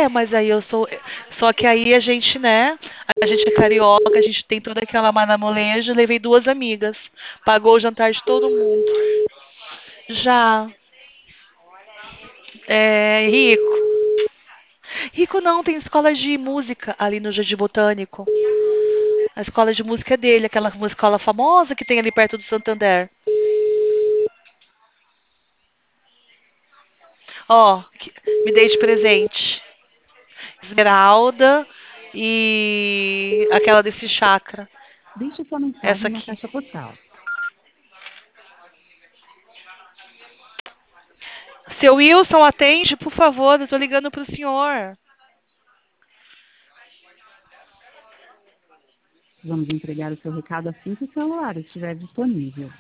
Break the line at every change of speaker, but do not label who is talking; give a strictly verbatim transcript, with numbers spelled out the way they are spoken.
É, mas aí eu sou. Só que aí a gente, né? A gente é carioca, a gente tem toda aquela manamoleja. Levei duas amigas. Pagou o jantar de todo mundo. Já. É, rico. Rico não, tem escola de música ali no Jardim Botânico. A escola de música é dele, aquela uma escola famosa que tem ali perto do Santander. Ó, que- me dei de presente. Esmeralda e aquela desse chakra.
Deixe sua
Essa
mensagem na
aqui.
caixa postal.
Seu Wilson, atende, por favor, eu tô ligando pro senhor.
Vamos entregar o seu recado assim que o celular estiver disponível.